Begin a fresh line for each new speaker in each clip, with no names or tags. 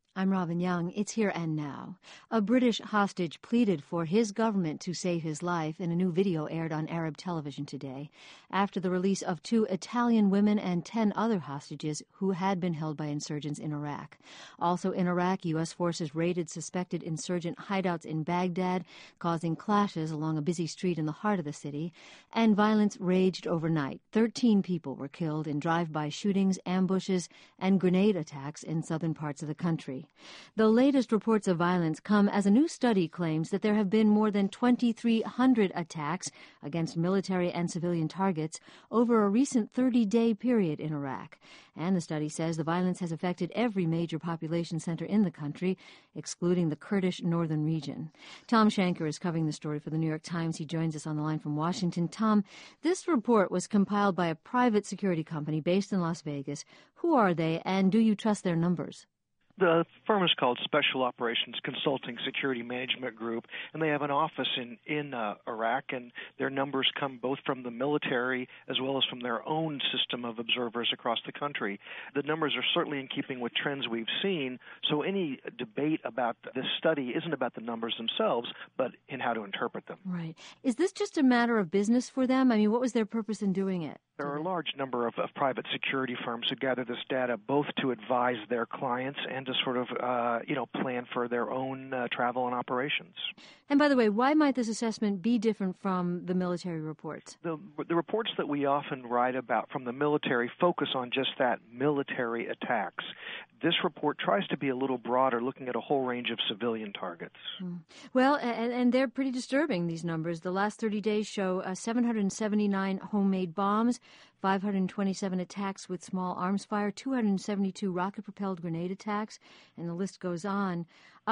I'm Robin Young. It's Here and Now. A British hostage pleaded for his government to save his life in a new video aired on Arab television today after the release of 2 Italian women and 10 other hostages who had been held by insurgents in Iraq. Also in Iraq, U.S. forces raided suspected insurgent hideouts in Baghdad, causing clashes along a busy street in the heart of the city, and violence raged overnight. 13 people were killed in drive-by shootings, ambushes, and grenade attacks in southern parts of the country. The latest reports of violence come as a new study claims that there have been more than 2,300 attacks against military and civilian targets over a recent 30-day period in Iraq. And the study says the violence has affected every major population center in the country, excluding the Kurdish northern region. Tom Shanker is covering the story for the New York Times. He joins us on the line from Washington. Tom, this report was compiled by a private security company based in Las Vegas. Who are they, and do you trust their numbers?
The firm is called Special Operations Consulting Security Management Group, and they have an office in Iraq, and their numbers come both from the military as well as from their own system of observers across the country. The numbers are certainly in keeping with trends we've seen, so any debate about this study isn't about the numbers themselves, but in how to interpret them.
Right. Is this just a matter of business for them? I mean, what was their purpose in doing it?
There are a large number of private security firms who gather this data both to advise their clients and to sort of, plan for their own travel and operations.
And by the way, why might this assessment be different from the military reports?
The reports that we often write about from the military focus on just that, military attacks. This report tries to be a little broader, looking at a whole range of civilian targets.
Well, and they're pretty disturbing, these numbers. The last 30 days show 779 homemade bombs, 527 attacks with small arms fire, 272 rocket-propelled grenade attacks, and the list goes on.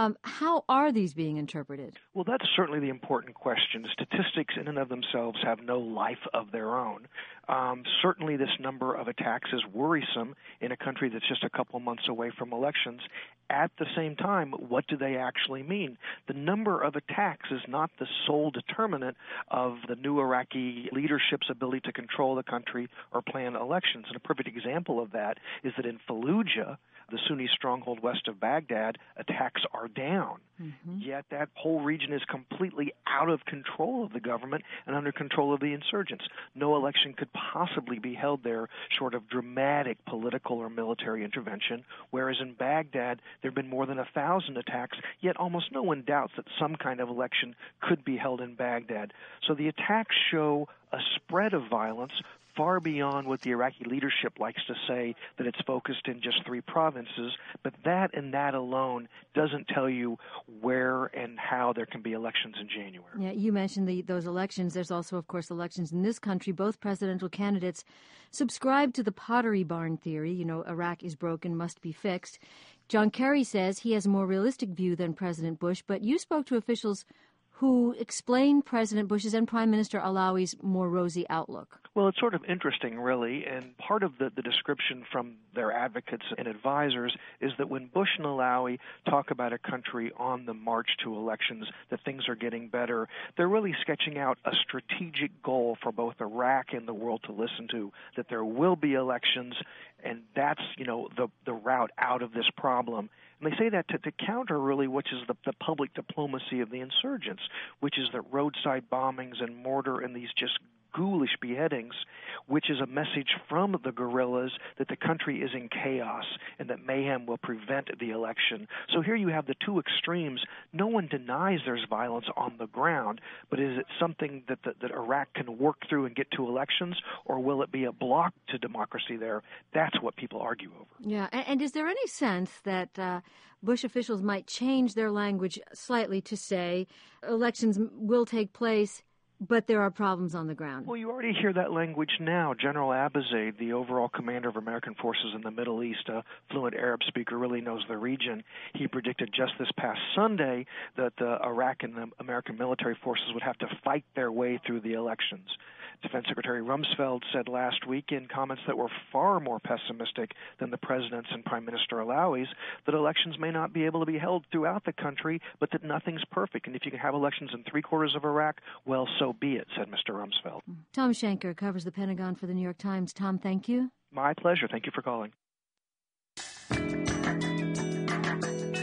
How are these being interpreted?
Well, that's certainly the important question. Statistics in and of themselves have no life of their own. Certainly this number of attacks is worrisome in a country that's just a couple months away from elections. At the same time, what do they actually mean? The number of attacks is not the sole determinant of the new Iraqi leadership's ability to control the country or plan elections. And a perfect example of that is that in Fallujah, the Sunni stronghold west of Baghdad, attacks are down. Yet that whole region is completely out of control of the government and under control of the insurgents. No election could possibly be held there short of dramatic political or military intervention, whereas in Baghdad there have been more than 1,000 attacks, yet almost no one doubts that some kind of election could be held in Baghdad. So the attacks show a spread of violence far beyond what the Iraqi leadership likes to say, that it's focused in just 3 provinces, but that and that alone doesn't tell you where and how there can be elections in January.
Yeah, you mentioned those elections. There's also, of course, elections in this country. Both presidential candidates subscribe to the Pottery Barn theory. You know, Iraq is broken, must be fixed. John Kerry says he has a more realistic view than President Bush, but you spoke to officials who explained President Bush's and Prime Minister Alawi's more rosy outlook.
Well, it's sort of interesting, really, and part of the description from their advocates and advisors is that when Bush and Alawi talk about a country on the march to elections, that things are getting better, they're really sketching out a strategic goal for both Iraq and the world to listen to, that there will be elections, and that's, the route out of this problem. And they say that to counter, really, which is the public diplomacy of the insurgents, which is that roadside bombings and mortar and these just ghoulish beheadings, which is a message from the guerrillas that the country is in chaos and that mayhem will prevent the election. So here you have the two extremes. No one denies there's violence on the ground, but is it something that Iraq can work through and get to elections, or will it be a block to democracy there? That's what people argue over.
Yeah, and is there any sense that Bush officials might change their language slightly to say elections will take place, but there are problems on the ground?
Well, you already hear that language now. General Abizaid, the overall commander of American forces in the Middle East, a fluent Arab speaker, really knows the region. He predicted just this past Sunday that Iraq and the American military forces would have to fight their way through the elections. Defense Secretary Rumsfeld said last week in comments that were far more pessimistic than the President's and Prime Minister Alawi's that elections may not be able to be held throughout the country, but that nothing's perfect. And if you can have elections in 3/4 of Iraq, well, so be it, said Mr. Rumsfeld.
Tom Shanker covers the Pentagon for the New York Times. Tom, thank you.
My pleasure. Thank you for calling.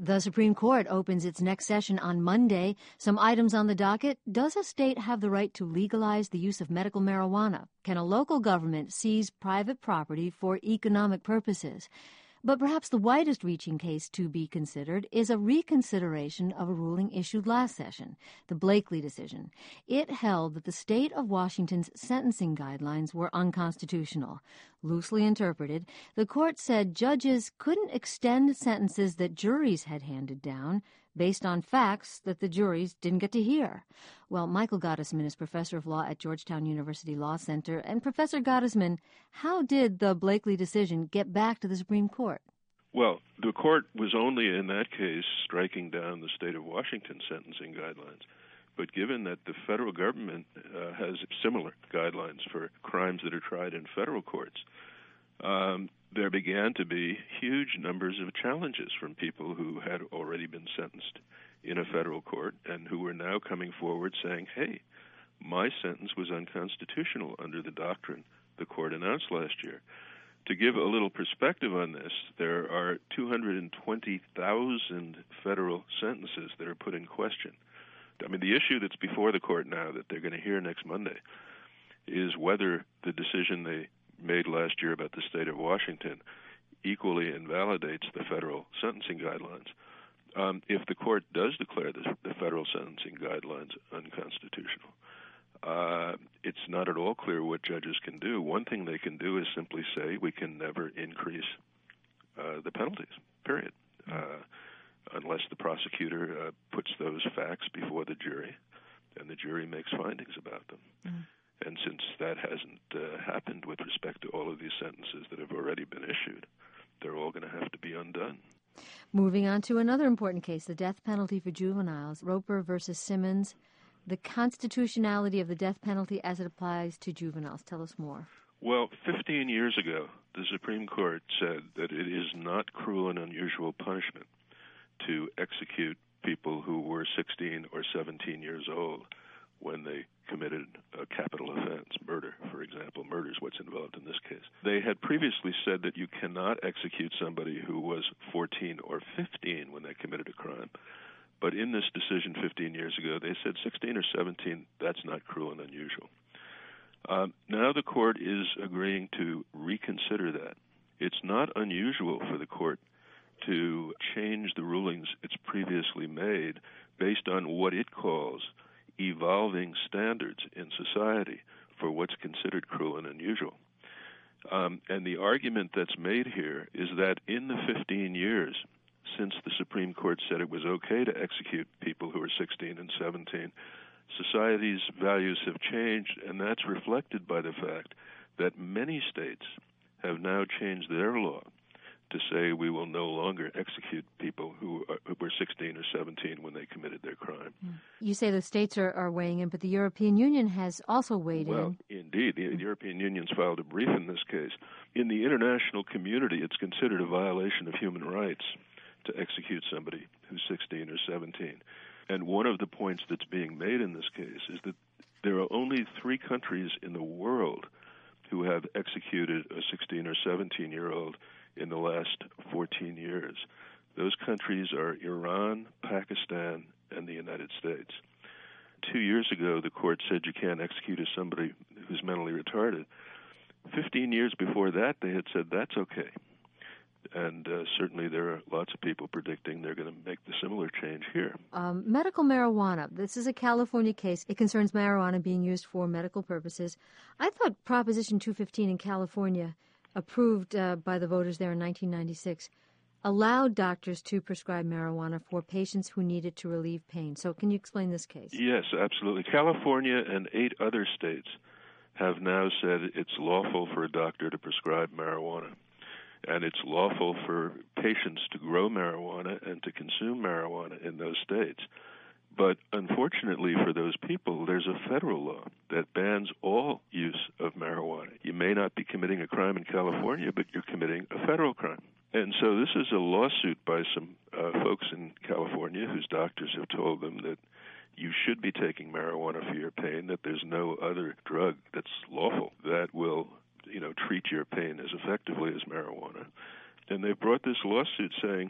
The Supreme Court opens its next session on Monday. Some items on the docket. Does a state have the right to legalize the use of medical marijuana? Can a local government seize private property for economic purposes? But perhaps the widest-reaching case to be considered is a reconsideration of a ruling issued last session, the Blakely decision. It held that the state of Washington's sentencing guidelines were unconstitutional. Loosely interpreted, the court said judges couldn't extend sentences that juries had handed down based on facts that the juries didn't get to hear. Well, Michael Gottesman is professor of law at Georgetown University Law Center. And Professor Gottesman, how did the Blakely decision get back to the Supreme Court?
Well, the court was only in that case striking down the state of Washington sentencing guidelines. But given that the federal government has similar guidelines for crimes that are tried in federal courts, there began to be huge numbers of challenges from people who had already been sentenced in a federal court and who were now coming forward saying, hey, my sentence was unconstitutional under the doctrine the court announced last year. To give a little perspective on this, there are 220,000 federal sentences that are put in question. I mean, the issue that's before the court now that they're going to hear next Monday is whether the decision they made last year about the state of Washington equally invalidates the federal sentencing guidelines. If the court does declare the federal sentencing guidelines unconstitutional, it's not at all clear what judges can do. One thing they can do is simply say we can never increase the penalties, period, unless the prosecutor puts those facts before the jury and the jury makes findings about them. Mm. And since that hasn't happened with respect to all of these sentences that have already been issued, they're all going to have to be undone.
Moving on to another important case, the death penalty for juveniles, Roper versus Simmons, the constitutionality of the death penalty as it applies to juveniles. Tell us more.
Well, 15 years ago, the Supreme Court said that it is not cruel and unusual punishment to execute people who were 16 or 17 years old when they committed a capital offense, murder, for example. Murder is what's involved in this case. They had previously said that you cannot execute somebody who was 14 or 15 when they committed a crime. But in this decision 15 years ago, they said 16 or 17, that's not cruel and unusual. Now the court is agreeing to reconsider that. It's not unusual for the court to change the rulings it's previously made based on what it calls evolving standards in society for what's considered cruel and unusual. And the argument that's made here is that in the 15 years since the Supreme Court said it was okay to execute people who are 16 and 17, society's values have changed, and that's reflected by the fact that many states have now changed their law to say we will no longer execute people who were 16 or 17 when they committed their crime.
You say the states are weighing in, but the European Union has also weighed in.
Well, indeed. The European Union's filed a brief in this case. In the international community, it's considered a violation of human rights to execute somebody who's 16 or 17. And one of the points that's being made in this case is that there are only 3 countries in the world who have executed a 16 or 17-year-old in the last 14 years. Those countries are Iran, Pakistan, and the United States. 2 years ago, the court said you can't execute somebody who's mentally retarded. 15 years before that, they had said that's okay. And certainly there are lots of people predicting they're going to make the similar change here.
Medical marijuana. This is a California case. It concerns marijuana being used for medical purposes. I thought Proposition 215 in California, approved by the voters there in 1996, allowed doctors to prescribe marijuana for patients who need it to relieve pain. So can you explain this case?
Yes, absolutely. California and 8 other states have now said it's lawful for a doctor to prescribe marijuana. And it's lawful for patients to grow marijuana and to consume marijuana in those states. But unfortunately for those people, there's a federal law that bans all use of marijuana. You may not be committing a crime in California, but you're committing a federal crime. And so this is a lawsuit by some folks in California whose doctors have told them that you should be taking marijuana for your pain, that there's no other drug that's lawful that will treat your pain as effectively as marijuana. And they brought this lawsuit saying,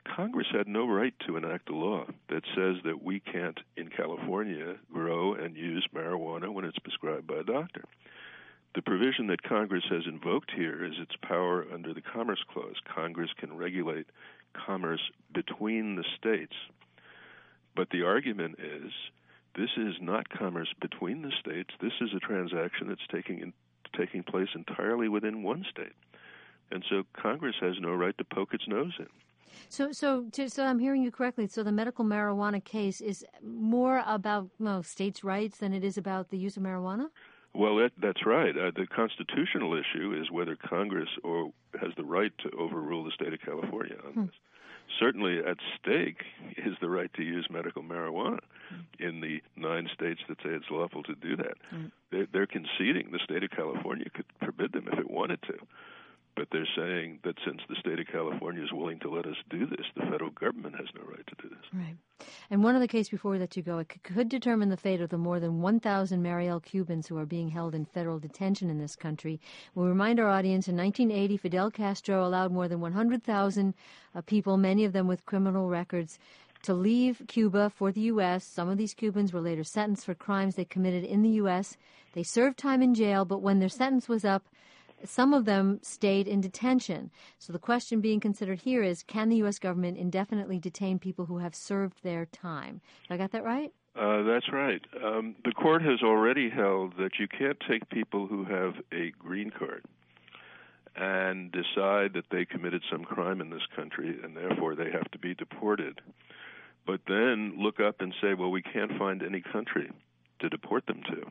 Congress had no right to enact a law that says that we can't, in California, grow and use marijuana when it's prescribed by a doctor. The provision that Congress has invoked here is its power under the Commerce Clause. Congress can regulate commerce between the states. But the argument is this is not commerce between the states. This is a transaction that's taking place entirely within one state. And so Congress has no right to poke its nose in.
So I'm hearing you correctly. So the medical marijuana case is more about states' rights than it is about the use of marijuana?
Well, that's right. The constitutional issue is whether Congress has the right to overrule the state of California on this. Certainly at stake is the right to use medical marijuana in the 9 states that say it's lawful to do that. They're conceding the state of California could forbid them if it wanted to. But they're saying that since the state of California is willing to let us do this, the federal government has no right to do this.
Right. And one other case before we let you go, it could determine the fate of the more than 1,000 Mariel Cubans who are being held in federal detention in this country. We'll remind our audience, in 1980, Fidel Castro allowed more than 100,000 people, many of them with criminal records, to leave Cuba for the U.S. Some of these Cubans were later sentenced for crimes they committed in the U.S. They served time in jail, but when their sentence was up, some of them stayed in detention. So the question being considered here is, can the U.S. government indefinitely detain people who have served their time? Have I got that right?
That's right. The court has already held that you can't take people who have a green card and decide that they committed some crime in this country and therefore they have to be deported, but then look up and say, well, we can't find any country to deport them to.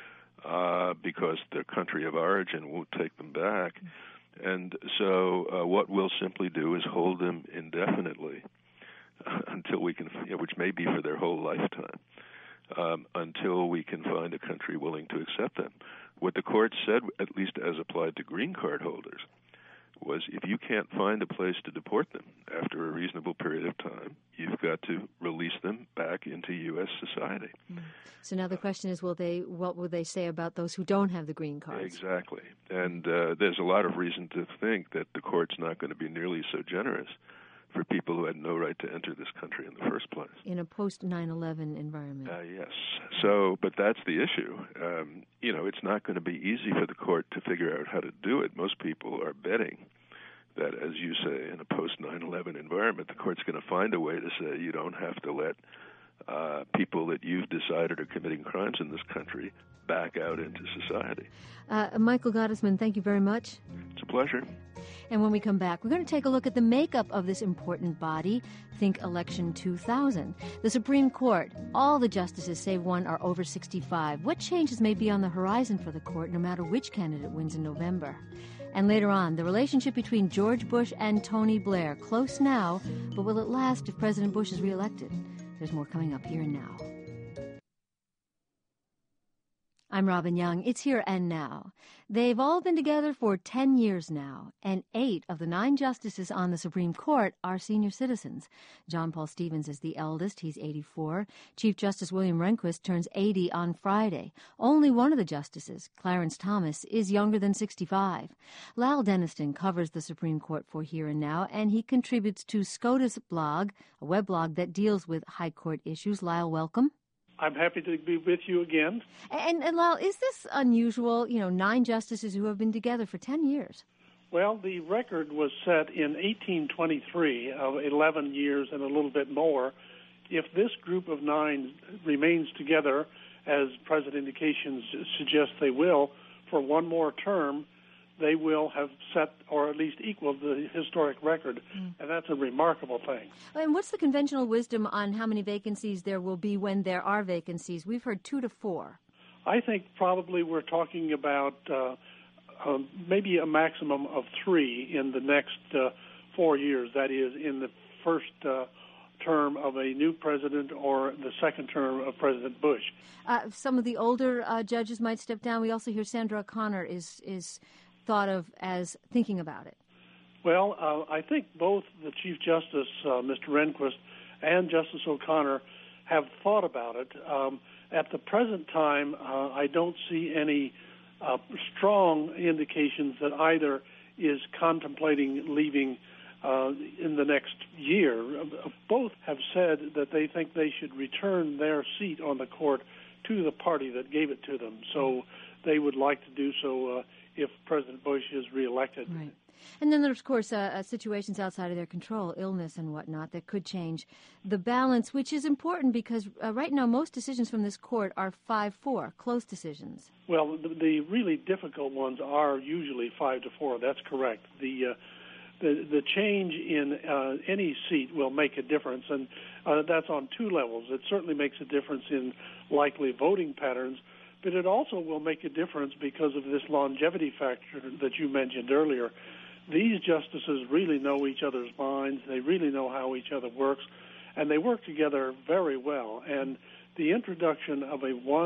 Because their country of origin won't take them back. And so what we'll simply do is hold them indefinitely until we can, which may be for their whole lifetime, until we can find a country willing to accept them. What the court said, at least as applied to green card holders, was if you can't find a place to deport them after a reasonable period of time, you've got to release them back into U.S. society.
So now the question is, what will they say about those who don't have the green cards?
Exactly. And there's a lot of reason to think that the court's not going to be nearly so generous for people who had no right to enter this country in the first place.
In a post-9/11 environment.
Yes. So, but that's the issue. It's not going to be easy for the court to figure out how to do it. Most people are betting that, as you say, in a post-9/11 environment, the court's going to find a way to say you don't have to let people that you've decided are committing crimes in this country back out into society.
Michael Gottesman, thank you very much.
It's a pleasure.
And when we come back, we're going to take a look at the makeup of this important body. Think election 2000. The Supreme Court, all the justices save one are over 65. What changes may be on the horizon for the court, no matter which candidate wins in November? And later on, the relationship between George Bush and Tony Blair. Close now, but will it last if President Bush is reelected? There's more coming up here and now. I'm Robin Young. It's Here and Now. They've all been together for 10 years now, and 8 of the 9 justices on the Supreme Court are senior citizens. John Paul Stevens is the eldest. He's 84. Chief Justice William Rehnquist turns 80 on Friday. Only one of the justices, Clarence Thomas, is younger than 65. Lal Denniston covers the Supreme Court for Here and Now, and he contributes to SCOTUS blog, a webblog that deals with high court issues. Lyle, welcome.
I'm happy to be with you again.
And Lyle, is this unusual, 9 justices who have been together for 10 years?
Well, the record was set in 1823 of 11 years and a little bit more. If this group of 9 remains together, as present indications suggest they will, for one more term, they will have set or at least equaled the historic record, and that's a remarkable thing.
And what's the conventional wisdom on how many vacancies there will be when there are vacancies? We've heard 2 to 4.
I think probably we're talking about maybe a maximum of 3 in the next 4 years, that is, in the first term of a new president or the second term of President Bush.
Some of the older judges might step down. We also hear Sandra O'Connor is thought of as thinking about it.
Well, I think both the Chief Justice, Mr. Rehnquist, and Justice O'Connor have thought about it. At the present time, I don't see any strong indications that either is contemplating leaving in the next year. Both have said that they think they should return their seat on the court to the party that gave it to them. So they would like to do so if President Bush is reelected.
Right. And then there's, of course, situations outside of their control, illness and whatnot, that could change the balance, which is important because right now most decisions from this court are 5-4, close decisions.
Well, the really difficult ones are usually 5-4. That's correct. The change in any seat will make a difference, and that's on two levels. It certainly makes a difference in likely voting patterns, but it also will make a difference because of this longevity factor that you mentioned earlier. These justices really know each other's minds. They really know how each other works, and they work together very well. And the introduction of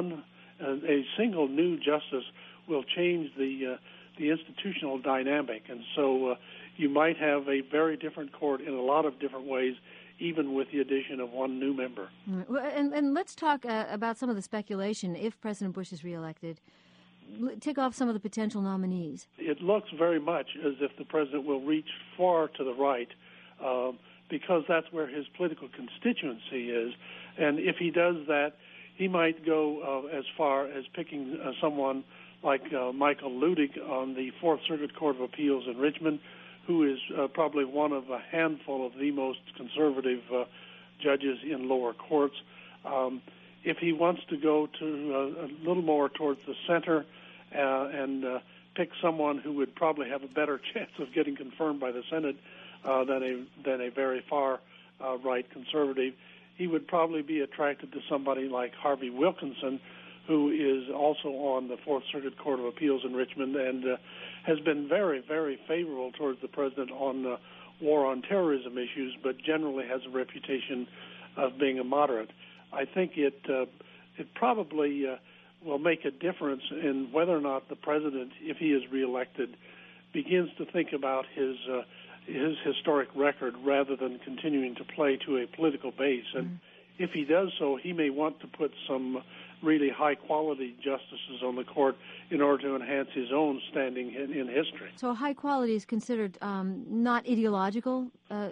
a single new justice will change the institutional dynamic. And so you might have a very different court in a lot of different ways, even with the addition of one new member.
Well, and let's talk about some of the speculation if President Bush is reelected. Tick off some of the potential nominees.
It looks very much as if the president will reach far to the right because that's where his political constituency is. And if he does that, he might go as far as picking someone like Michael Luttig on the Fourth Circuit Court of Appeals in Richmond, who is probably one of a handful of the most conservative judges in lower courts. If he wants to go to a little more towards the center and pick someone who would probably have a better chance of getting confirmed by the Senate than a very far right conservative, he would probably be attracted to somebody like Harvey Wilkinson, who is also on the Fourth Circuit Court of Appeals in Richmond and has been very, very favorable towards the president on war on terrorism issues, but generally has a reputation of being a moderate. I think it probably will make a difference in whether or not the president, if he is reelected, begins to think about his historic record rather than continuing to play to a political base. And if he does so, he may want to put some really high-quality justices on the court in order to enhance his own standing in history.
So high quality is considered not ideological?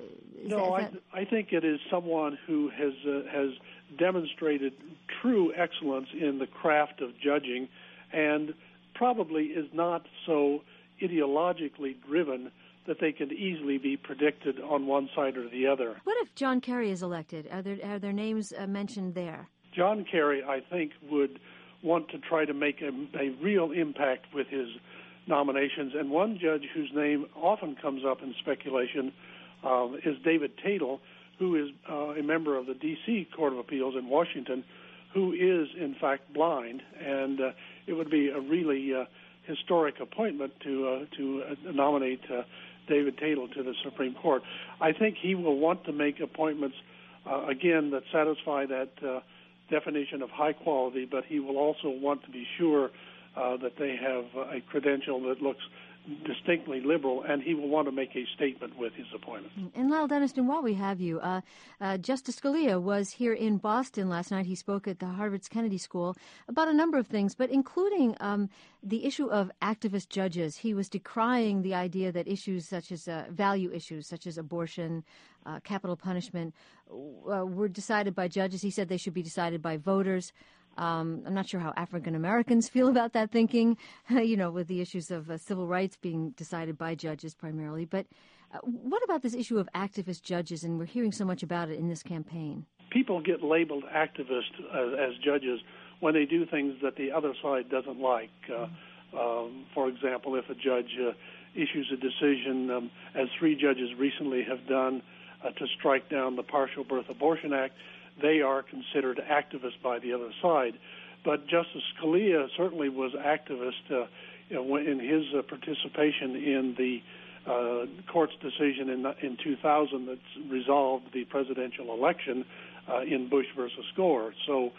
I think it is someone who has demonstrated true excellence in the craft of judging and probably is not so ideologically driven that they can easily be predicted on one side or the other.
What if John Kerry is elected? Are there names mentioned there?
John Kerry, I think, would want to try to make a real impact with his nominations. And one judge whose name often comes up in speculation is David Tatel, who is a member of the D.C. Court of Appeals in Washington, who is, in fact, blind. And it would be a really historic appointment to nominate David Tatel to the Supreme Court. I think he will want to make appointments, again, that satisfy that definition of high quality, but he will also want to be sure that they have a credential that looks distinctly liberal, and he will want to make a statement with his appointment.
And Lyle Denniston, while we have you, Justice Scalia was here in Boston last night. He spoke at the Harvard's Kennedy School about a number of things, but including the issue of activist judges. He was decrying the idea that issues such as value issues, such as abortion, capital punishment, were decided by judges. He said they should be decided by voters. I'm not sure how African Americans feel about that thinking, with the issues of civil rights being decided by judges primarily. But what about this issue of activist judges, and we're hearing so much about it in this campaign?
People get labeled activists as judges when they do things that the other side doesn't like. For example, if a judge issues a decision, as 3 judges recently have done, to strike down the Partial Birth Abortion Act, they are considered activists by the other side. But Justice Scalia certainly was activist in his participation in the court's decision in 2000 that resolved the presidential election in Bush versus Gore. So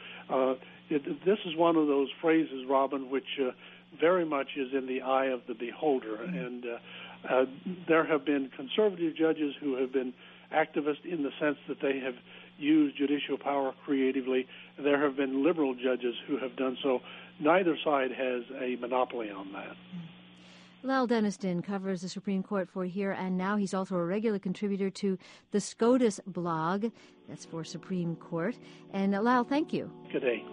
this is one of those phrases, Robin, which very much is in the eye of the beholder. And there have been conservative judges who have been activists in the sense that they have used judicial power creatively. There have been liberal judges who have done so. Neither side has a monopoly on that.
Lal Denniston covers the Supreme Court for Here and Now. He's also a regular contributor to the SCOTUS blog. That's for Supreme Court. And Lal, thank you.
Good day.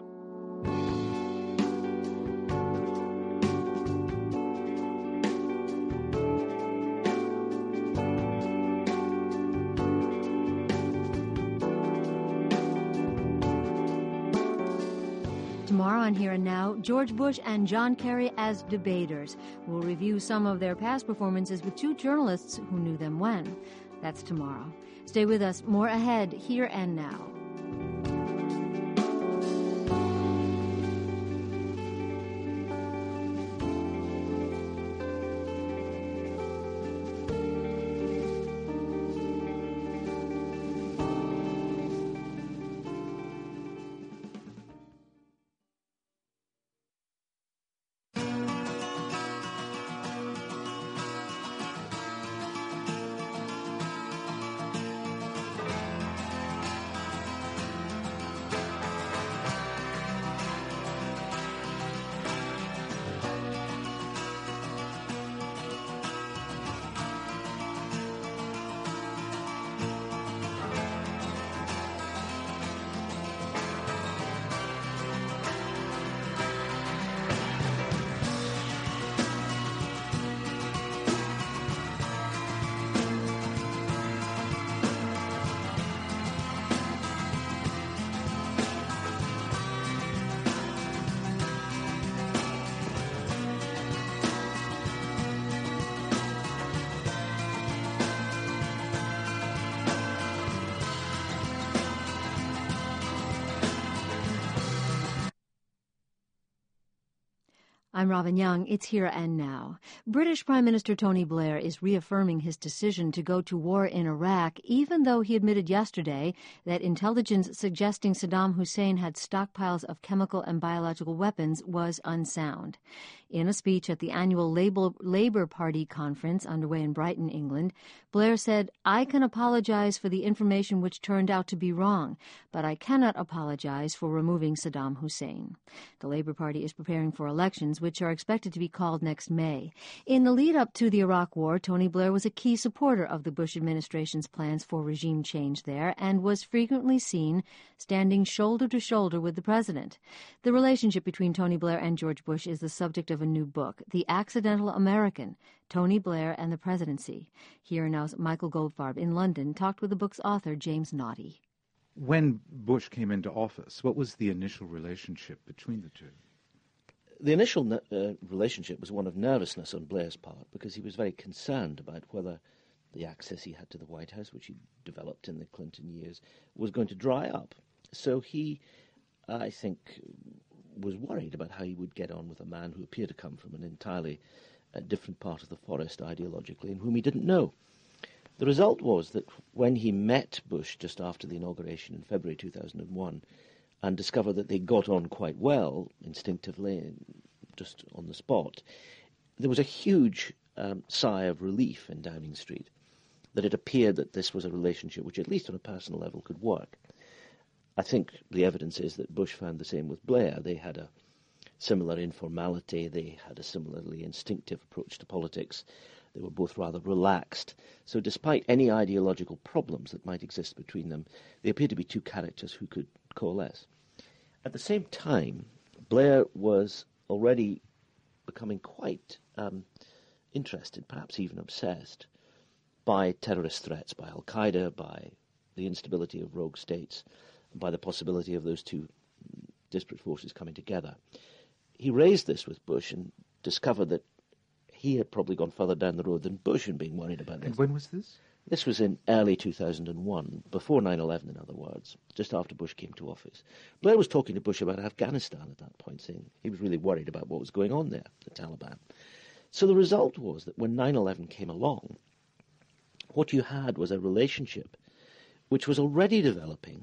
Tomorrow on Here and Now, George Bush and John Kerry as debaters. We'll review some of their past performances with two journalists who knew them when. That's tomorrow. Stay with us. More ahead, Here and Now. I'm Robin Young. It's Here and Now. British Prime Minister Tony Blair is reaffirming his decision to go to war in Iraq, even though he admitted yesterday that intelligence suggesting Saddam Hussein had stockpiles of chemical and biological weapons was unsound. In a speech at the annual Labour Party conference underway in Brighton, England, Blair said, "I can apologize for the information which turned out to be wrong, but I cannot apologize for removing Saddam Hussein." The Labour Party is preparing for elections, which are expected to be called next May. In the lead-up to the Iraq War, Tony Blair was a key supporter of the Bush administration's plans for regime change there and was frequently seen standing shoulder to shoulder with the president. The relationship between Tony Blair and George Bush is the subject of a new book, The Accidental American, Tony Blair and the Presidency. Here Now's Michael Goldfarb in London talked with the book's author, James Naughtie.
When Bush came into office, what was the initial relationship between the two?
The initial relationship was one of nervousness on Blair's part because he was very concerned about whether the access he had to the White House, which he developed in the Clinton years, was going to dry up. So he, I think, was worried about how he would get on with a man who appeared to come from an entirely different part of the forest ideologically and whom he didn't know. The result was that when he met Bush just after the inauguration in February 2001 and discovered that they got on quite well instinctively, just on the spot, there was a huge sigh of relief in Downing Street that it appeared that this was a relationship which, at least on a personal level, could work. I think the evidence is that Bush found the same with Blair. They had a similar informality. They had a similarly instinctive approach to politics. They were both rather relaxed. So despite any ideological problems that might exist between them, they appeared to be two characters who could coalesce. At the same time, Blair was already becoming quite interested, perhaps even obsessed, by terrorist threats, by Al-Qaeda, by the instability of rogue states, by the possibility of those two disparate forces coming together. He raised this with Bush and discovered that he had probably gone further down the road than Bush in being worried about this.
And when was this?
This was in early 2001, before 9/11, in other words, just after Bush came to office. Blair was talking to Bush about Afghanistan at that point, saying he was really worried about what was going on there, the Taliban. So the result was that when 9/11 came along, what you had was a relationship which was already developing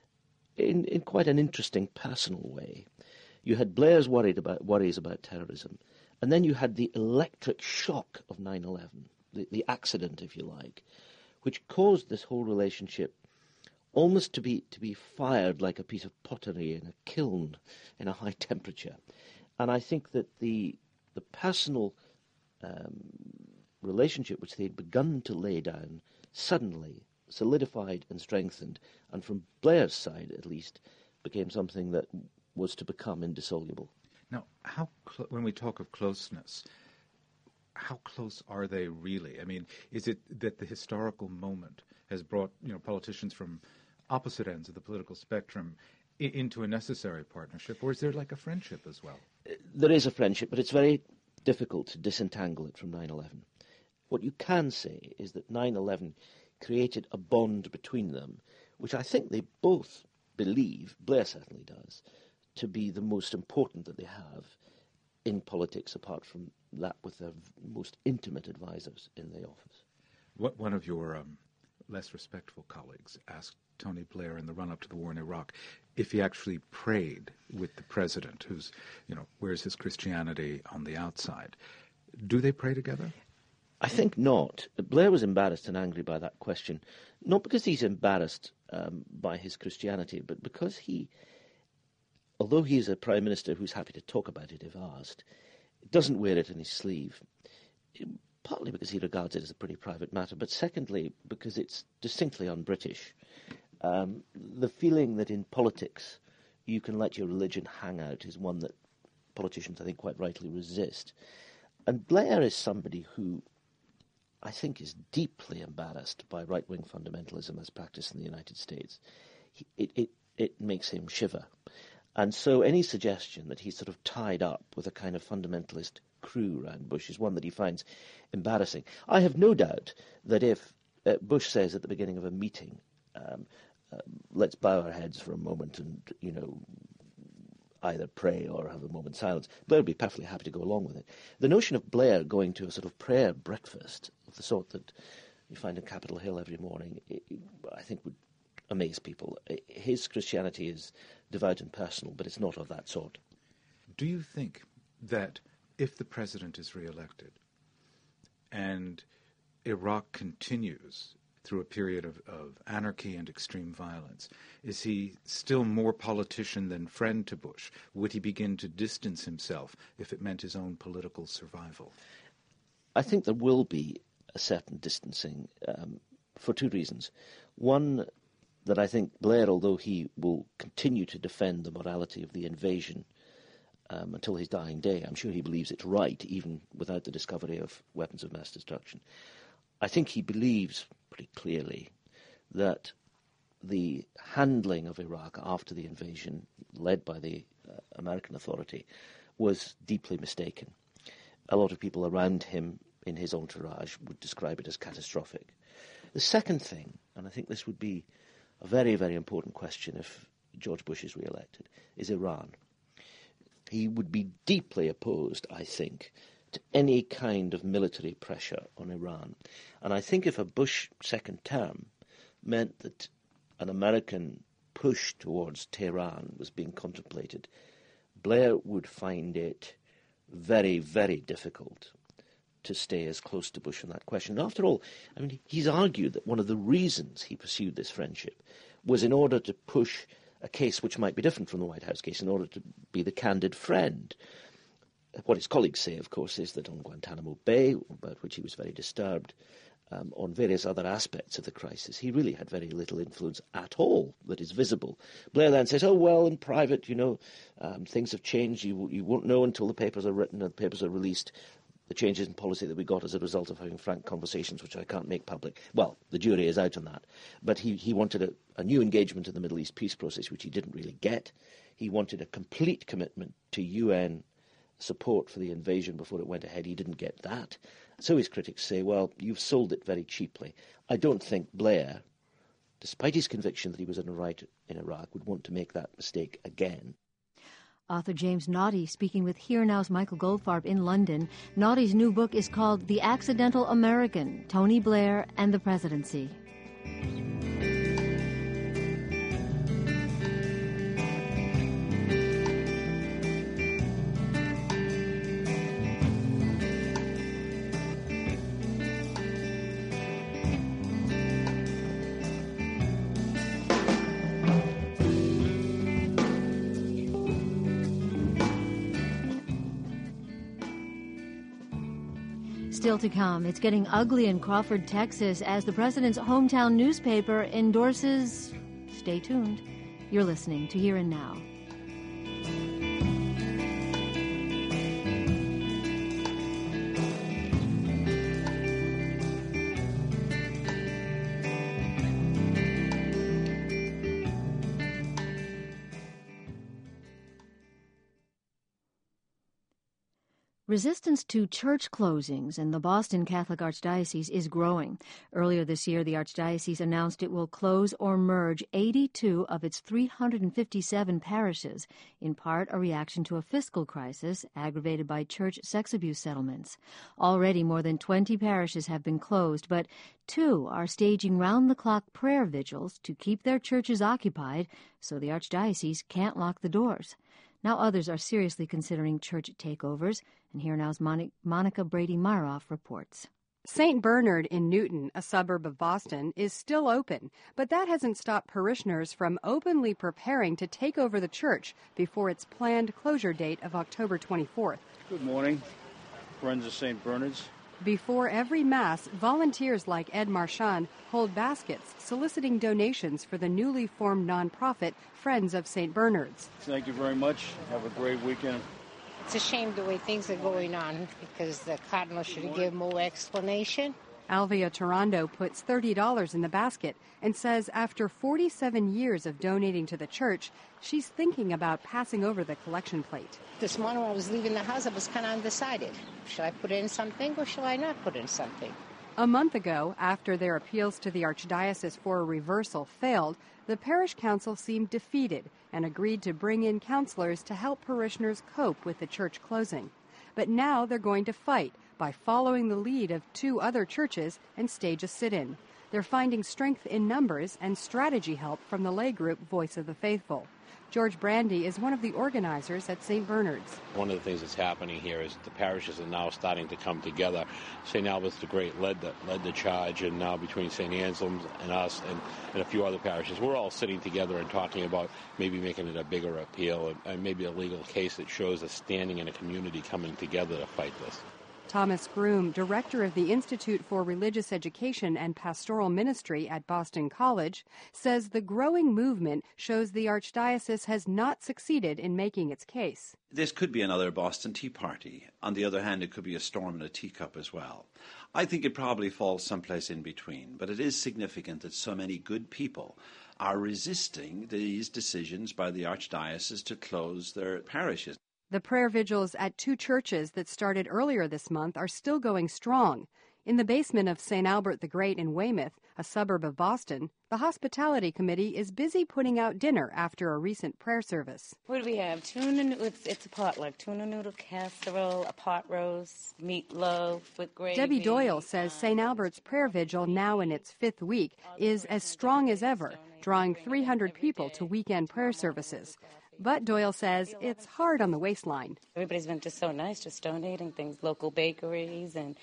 in quite an interesting personal way. You had Blair's worries about terrorism, and then you had the electric shock of 9/11, the accident, if you like, which caused this whole relationship almost to be fired like a piece of pottery in a kiln in a high temperature. And I think that the personal relationship which they'd begun to lay down suddenly solidified and strengthened, and from Blair's side at least became something that was to become indissoluble.
Now, when we talk of closeness, how close are they really? I mean, is it that the historical moment has brought politicians from opposite ends of the political spectrum into a necessary partnership, or is there like a friendship as well?
There is a friendship, but it's very difficult to disentangle it from 9/11. What you can say is that 9/11 created a bond between them, which I think they both believe, Blair certainly does, to be the most important that they have in politics, apart from that with their most intimate advisors in the office.
One of your less respectful colleagues asked Tony Blair in the run-up to the war in Iraq if he actually prayed with the president, who's, wears his Christianity on the outside. Do they pray together?
I think not. Blair was embarrassed and angry by that question, not because he's embarrassed by his Christianity, but because although he is a prime minister who's happy to talk about it if asked, doesn't wear it in his sleeve, partly because he regards it as a pretty private matter, but secondly because it's distinctly un-British. The feeling that in politics you can let your religion hang out is one that politicians, I think, quite rightly resist. And Blair is somebody who I think is deeply embarrassed by right-wing fundamentalism as practiced in the United States. It makes him shiver. And so any suggestion that he's sort of tied up with a kind of fundamentalist crew around Bush is one that he finds embarrassing. I have no doubt that if Bush says at the beginning of a meeting, let's bow our heads for a moment and, either pray or have a moment's silence, Blair would be perfectly happy to go along with it. The notion of Blair going to a sort of prayer breakfast of the sort that you find in Capitol Hill every morning, I think would amaze people. His Christianity is devout and personal, but it's not of that sort.
Do you think that if the president is re-elected and Iraq continues through a period of anarchy and extreme violence, is he still more politician than friend to Bush? Would he begin to distance himself if it meant his own political survival?
I think there will be a certain distancing for two reasons. One, that I think Blair, although he will continue to defend the morality of the invasion until his dying day, I'm sure he believes it's right, even without the discovery of weapons of mass destruction. I think he believes pretty clearly that the handling of Iraq after the invasion, led by the American Authority, was deeply mistaken. A lot of people around him in his entourage would describe it as catastrophic. The second thing, and I think this would be a very, very important question if George Bush is re-elected, is Iran. He would be deeply opposed, I think, to any kind of military pressure on Iran. And I think if a Bush second term meant that an American push towards Tehran was being contemplated, Blair would find it very, very difficult to stay as close to Bush on that question. And after all, I mean, he's argued that one of the reasons he pursued this friendship was in order to push a case which might be different from the White House case, in order to be the candid friend. What his colleagues say, of course, is that on Guantanamo Bay, about which he was very disturbed, on various other aspects of the crisis, he really had very little influence at all that is visible. Blair then says, oh, well, in private, things have changed. You won't know until the papers are written and the papers are released, the changes in policy that we got as a result of having frank conversations, which I can't make public. Well, the jury is out on that. But he wanted a new engagement in the Middle East peace process, which he didn't really get. He wanted a complete commitment to UN support for the invasion before it went ahead. He didn't get that. So his critics say, well, you've sold it very cheaply. I don't think Blair, despite his conviction that he was in the right in Iraq, would want to make that mistake again.
Author James Naughtie speaking with Here Now's Michael Goldfarb in London. Naughtie's new book is called The Accidental American, Tony Blair and the Presidency. Still to come, it's getting ugly in Crawford, Texas, as the president's hometown newspaper endorses... Stay tuned. You're listening to Here and Now. Resistance to church closings in the Boston Catholic Archdiocese is growing. Earlier this year, the Archdiocese announced it will close or merge 82 of its 357 parishes, in part a reaction to a fiscal crisis aggravated by church sex abuse settlements. Already more than 20 parishes have been closed, but 2 are staging round-the-clock prayer vigils to keep their churches occupied so the Archdiocese can't lock the doors. Now others are seriously considering church takeovers, and Here Now's Monica Brady-Maroff reports.
St. Bernard in Newton, a suburb of Boston, is still open, but that hasn't stopped parishioners from openly preparing to take over the church before its planned closure date of October 24th.
Good morning, friends of St. Bernard's.
Before every Mass, volunteers like Ed Marchand hold baskets soliciting donations for the newly formed nonprofit Friends of St. Bernard's.
Thank you very much. Have a great weekend.
It's a shame the way things are going on because the Cardinal should give more explanation.
Alvia Taranto puts $30 in the basket and says after 47 years of donating to the church, she's thinking about passing over the collection plate.
This morning when I was leaving the house, I was kind of undecided. Should I put in something or should I not put in something?
A month ago, after their appeals to the Archdiocese for a reversal failed, the parish council seemed defeated and agreed to bring in counselors to help parishioners cope with the church closing. But now they're going to fight by following the lead of 2 other churches and stage a sit-in. They're finding strength in numbers and strategy help from the lay group Voice of the Faithful. George Brandy is one of the organizers at St. Bernard's.
One of the things that's happening here is the parishes are now starting to come together. St. Albert's the Great led the charge, and now between St. Anselm's and us and a few other parishes, we're all sitting together and talking about maybe making it a bigger appeal and maybe a legal case that shows us standing in a community coming together to fight this.
Thomas Groom, director of the Institute for Religious Education and Pastoral Ministry at Boston College, says the growing movement shows the Archdiocese has not succeeded in making its case.
This could be another Boston Tea Party. On the other hand, it could be a storm in a teacup as well. I think it probably falls someplace in between, but it is significant that so many good people are resisting these decisions by the Archdiocese to close their parishes.
The prayer vigils at 2 churches that started earlier this month are still going strong. In the basement of St. Albert the Great in Weymouth, a suburb of Boston, the Hospitality Committee is busy putting out dinner after a recent prayer service.
What do we have? It's a potluck. Tuna noodle casserole, a pot roast, meatloaf with gravy.
Debbie Doyle says St. Albert's prayer vigil, now in its 5th week, is as strong as ever, drawing 300 people to weekend prayer services. But Doyle says it's hard on the waistline.
Everybody's been just so nice, just donating things, local bakeries and,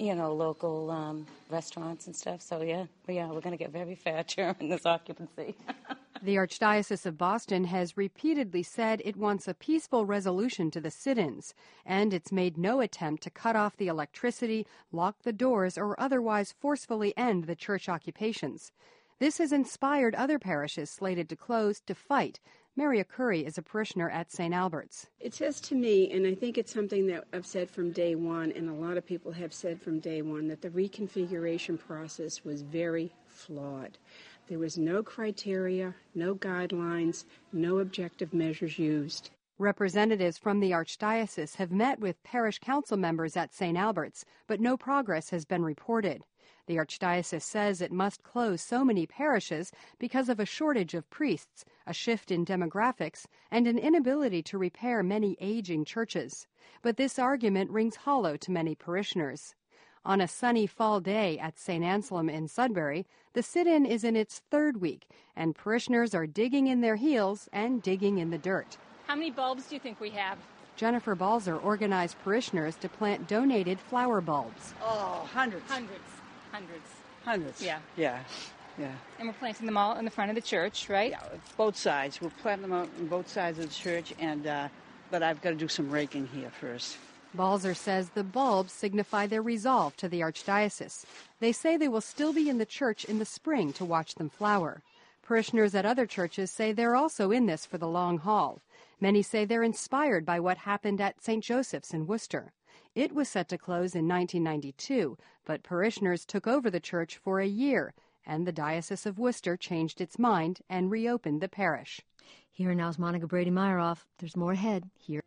local restaurants and stuff. So, we're going to get very fat during this occupancy.
The Archdiocese of Boston has repeatedly said it wants a peaceful resolution to the sit-ins, and it's made no attempt to cut off the electricity, lock the doors, or otherwise forcefully end the church occupations. This has inspired other parishes slated to close to fight. Maria Curry is a parishioner at St. Albert's.
It says to me, and I think it's something that I've said from day one, and a lot of people have said from day one, that the reconfiguration process was very flawed. There was no criteria, no guidelines, no objective measures used.
Representatives from the Archdiocese have met with parish council members at St. Albert's, but no progress has been reported. The Archdiocese says it must close so many parishes because of a shortage of priests, a shift in demographics, and an inability to repair many aging churches. But this argument rings hollow to many parishioners. On a sunny fall day at St. Anselm in Sudbury, the sit-in is in its 3rd week, and parishioners are digging in their heels and digging in the dirt.
How many bulbs do you think we have?
Jennifer Balzer organized parishioners to plant donated flower bulbs.
Oh, hundreds.
Hundreds. Yeah.
And
we're planting them all in the front of the church, right?
Yeah, both sides. We'll plant them out on both sides of the church, and but I've got to do some raking here first.
Balzer says the bulbs signify their resolve to the archdiocese. They say they will still be in the church in the spring to watch them flower. Parishioners at other churches say they're also in this for the long haul. Many say they're inspired by what happened at St. Joseph's in Worcester. It was set to close in 1992, but parishioners took over the church for a year, and the Diocese of Worcester changed its mind and reopened the parish.
Here now's Monica Brady-Meyerhoff. There's more ahead here.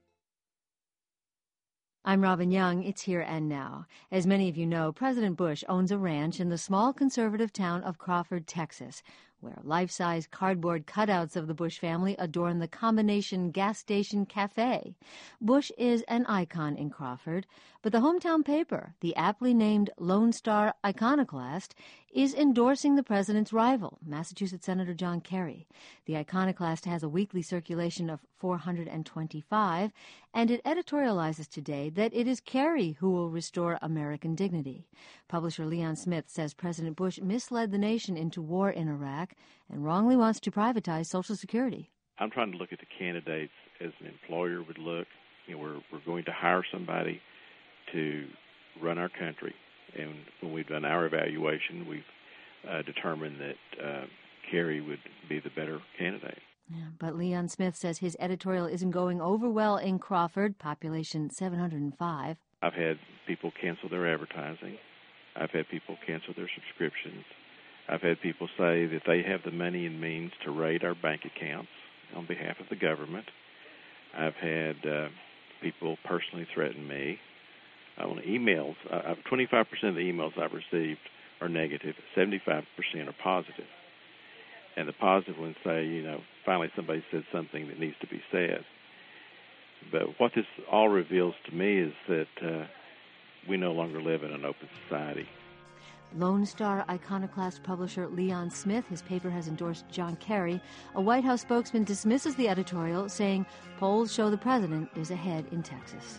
I'm Robin Young. It's Here and Now. As many of you know, President Bush owns a ranch in the small conservative town of Crawford, Texas, where life-size cardboard cutouts of the Bush family adorn the combination gas station cafe. Bush is an icon in Crawford, but the hometown paper, the aptly named Lone Star Iconoclast, is endorsing the president's rival, Massachusetts Senator John Kerry. The Iconoclast has a weekly circulation of 425, and it editorializes today that it is Kerry who will restore American dignity. Publisher Leon Smith says President Bush misled the nation into war in Iraq and wrongly wants to privatize Social Security.
I'm trying to look at the candidates as an employer would look. You know, we're going to hire somebody to run our country, and when we've done our evaluation, we've determined that Kerry would be the better candidate.
Yeah, but Leon Smith says his editorial isn't going over well in Crawford, population 705.
I've had people cancel their advertising. I've had people cancel their subscriptions. I've had people say that they have the money and means to raid our bank accounts on behalf of the government. I've had people personally threaten me. On emails, 25% of the emails I've received are negative, 75% are positive. And the positive ones say, you know, finally somebody said something that needs to be said. But what this all reveals to me is that we no longer live in an open society.
Lone Star Iconoclast publisher Leon Smith, his paper has endorsed John Kerry. A White House spokesman dismisses the editorial, saying polls show the president is ahead in Texas.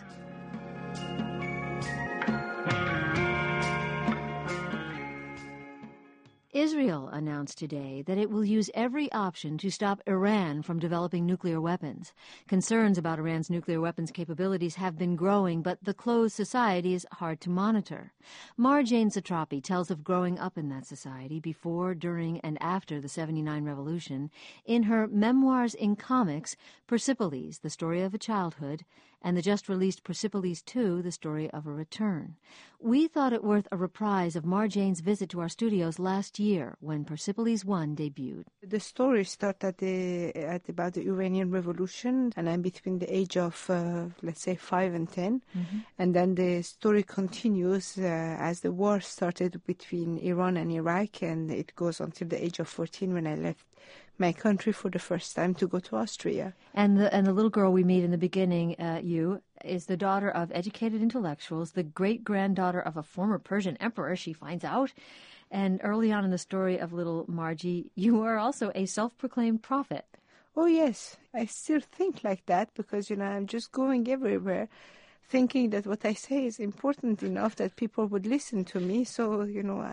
Israel announced today that it will use every option to stop Iran from developing nuclear weapons. Concerns about Iran's nuclear weapons capabilities have been growing, but the closed society is hard to monitor. Marjane Satrapi tells of growing up in that society before, during, and after the '79 revolution in her Memoirs in Comics, Persepolis, The Story of a Childhood, and the just-released Persepolis 2, The Story of a Return. We thought it worth a reprise of Marjane's visit to our studios last year when Persepolis 1 debuted.
The story started at about the Iranian Revolution, and I'm between the age of, let's say, 5 and 10. Mm-hmm. And then the story continues as the war started between Iran and Iraq, and it goes until the age of 14 when I left my country for the first time to go to Austria.
And the little girl we meet in the beginning, is the daughter of educated intellectuals, the great-granddaughter of a former Persian emperor, she finds out. And early on in the story of little Margie, you are also a self-proclaimed prophet.
Oh, yes. I still think like that because, I'm just going everywhere thinking that what I say is important enough that people would listen to me. So,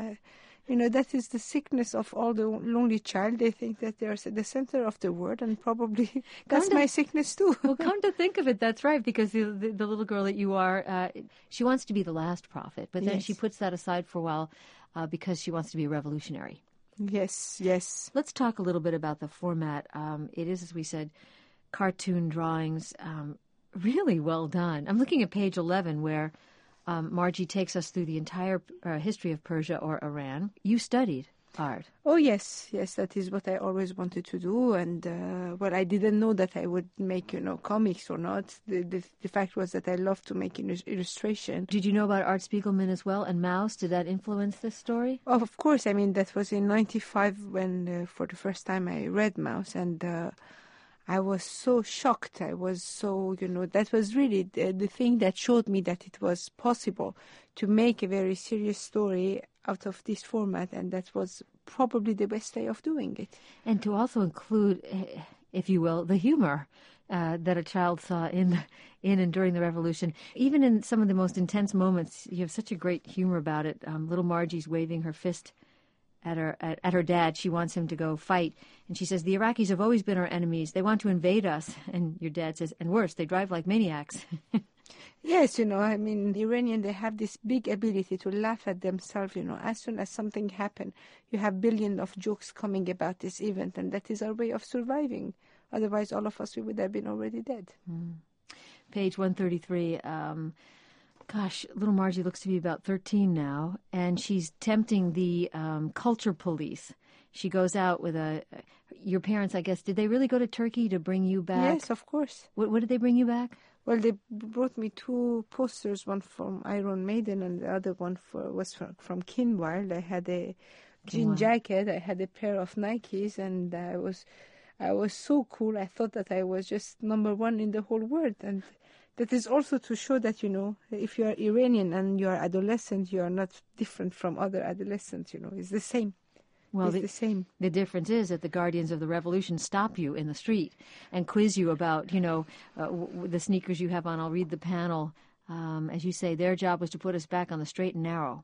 that is the sickness of all the lonely child. They think that they are at the center of the world, and probably that's my sickness too.
Well, come to think of it, that's right, because the little girl that you are, she wants to be the last prophet, but then she puts that aside for a while because she wants to be a revolutionary.
Yes.
Let's talk a little bit about the format. It is, as we said, cartoon drawings, really well done. I'm looking at page 11 where Margie takes us through the entire history of Persia or Iran. You studied art.
Oh, yes, that is what I always wanted to do. And, I didn't know that I would make, comics or not. The fact was that I love to make illustration.
Did you know about Art Spiegelman as well and Maus? Did that influence this story?
Oh, of course. I mean, that was in 95 when, for the first time, I read Maus. And I was so shocked. I was so, that was really the thing that showed me that it was possible to make a very serious story out of this format, and that was probably the best way of doing it.
And to also include, if you will, the humor that a child saw in and during the revolution. Even in some of the most intense moments, you have such a great humor about it. Little Margie's waving her fist at her dad. She wants him to go fight, and she says, "The Iraqis have always been our enemies. They want to invade us." And your dad says, "And worse, they drive like maniacs."
Yes, I mean, the Iranian, they have this big ability to laugh at themselves, As soon as something happens, you have billions of jokes coming about this event, and that is our way of surviving. Otherwise, all of us, we would have been already dead.
Page 133. Little Margie looks to be about 13 now, and she's tempting the culture police. She goes out with your parents, I guess, did they really go to Turkey to bring you back?
Yes, of course.
What did they bring you back?
Well, they brought me 2 posters, one from Iron Maiden and the other one was from Kinwild. I had a jean jacket, I had a pair of Nikes, and I was so cool. I thought that I was just number one in the whole world. And that is also to show that, if you are Iranian and you are adolescent, you are not different from other adolescents, It's the same.
Well,
it's the same.
The difference is that the Guardians of the Revolution stop you in the street and quiz you about, the sneakers you have on. I'll read the panel. As you say, their job was to put us back on the straight and narrow.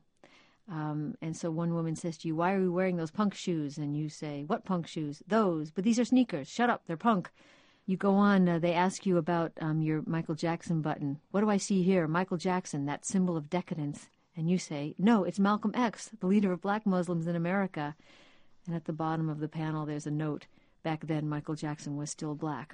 And so one woman says to you, why are we wearing those punk shoes? And you say, what punk shoes? Those. But these are sneakers. Shut up. They're punk. You go on. They ask you about your Michael Jackson button. What do I see here? Michael Jackson, that symbol of decadence. And you say, no, it's Malcolm X, the leader of black Muslims in America. And at the bottom of the panel, there's a note. Back then, Michael Jackson was still black.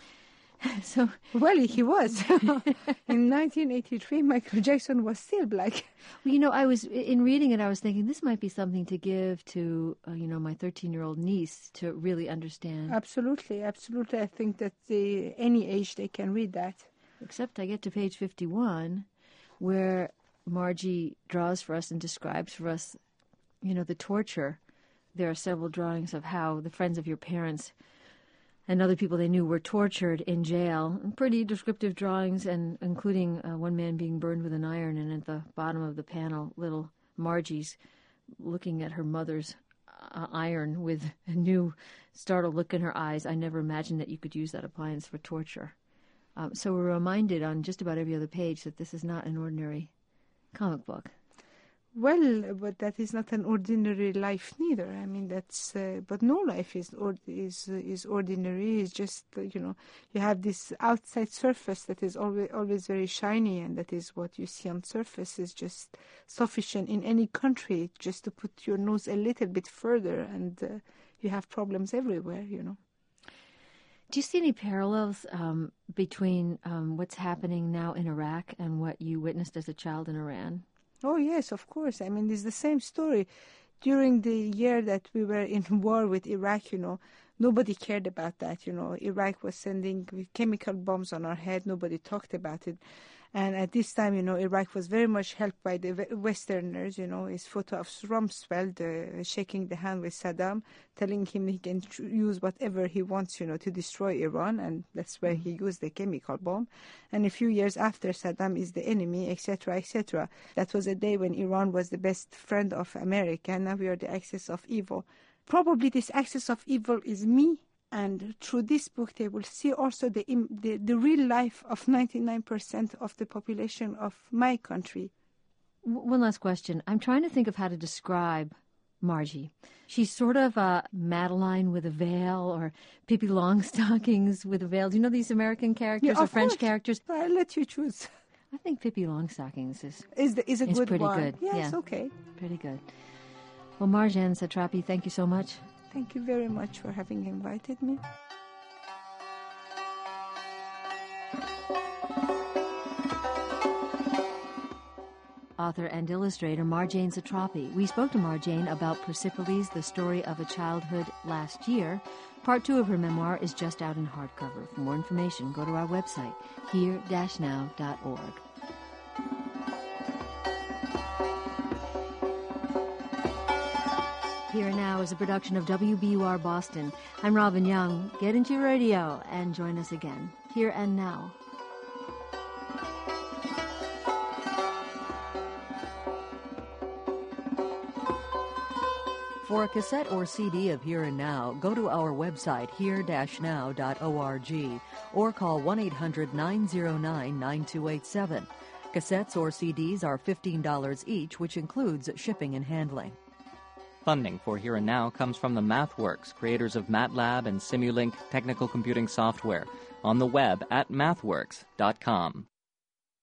So,
well, he was. In 1983, Michael Jackson was still black.
Well, I was, in reading it, I was thinking this might be something to give to, my 13-year-old niece to really understand.
Absolutely, absolutely. I think that any age they can read that.
Except I get to page 51, where Margie draws for us and describes for us, the torture. There are several drawings of how the friends of your parents and other people they knew were tortured in jail. Pretty descriptive drawings, and including one man being burned with an iron, and at the bottom of the panel, little Margie's looking at her mother's iron with a new startled look in her eyes. I never imagined that you could use that appliance for torture. So we're reminded on just about every other page that this is not an ordinary comic book.
Well, but that is not an ordinary life neither. I mean, but no life is ordinary. It's just, you have this outside surface that is always very shiny, and that is what you see on surface is just sufficient in any country just to put your nose a little bit further, and you have problems everywhere,
Do you see any parallels between what's happening now in Iraq and what you witnessed as a child in Iran?
Oh, yes, of course. I mean, it's the same story. During the year that we were in war with Iraq, nobody cared about that. Iraq was sending chemical bombs on our head. Nobody talked about it. And at this time, Iraq was very much helped by the Westerners. His photo of Rumsfeld shaking the hand with Saddam, telling him he can use whatever he wants, to destroy Iran. And that's where he used the chemical bomb. And a few years after, Saddam is the enemy, etc., etc. That was a day when Iran was the best friend of America. And now we are the axis of evil. Probably this axis of evil is me. And through this book, they will see also the real life of 99% of the population of my country.
One last question. I'm trying to think of how to describe Margie. She's sort of Madeline with a veil, or Pippi Longstockings with a veil. Do you know these American characters or French characters?
I'll let you choose.
I think Pippi Longstockings is
a good
pretty
one.
good.
Yes,
yeah,
okay.
Pretty good. Well, Marjane Satrapi, thank you so much.
Thank you very much for having invited me.
Author and illustrator Marjane Satrapi. We spoke to Marjane about Persepolis, the story of a childhood last year. Part 2 of her memoir is just out in hardcover. For more information, go to our website, here-now.org. Here Now is a production of WBUR Boston. I'm Robin Young. Get into your radio and join us again. Here and Now.
For a cassette or CD of Here and Now, go to our website, here-now.org, or call 1-800-909-9287. Cassettes or CDs are $15 each, which includes shipping and handling.
Funding for Here and Now comes from the MathWorks, creators of MATLAB and Simulink technical computing software, on the web at mathworks.com.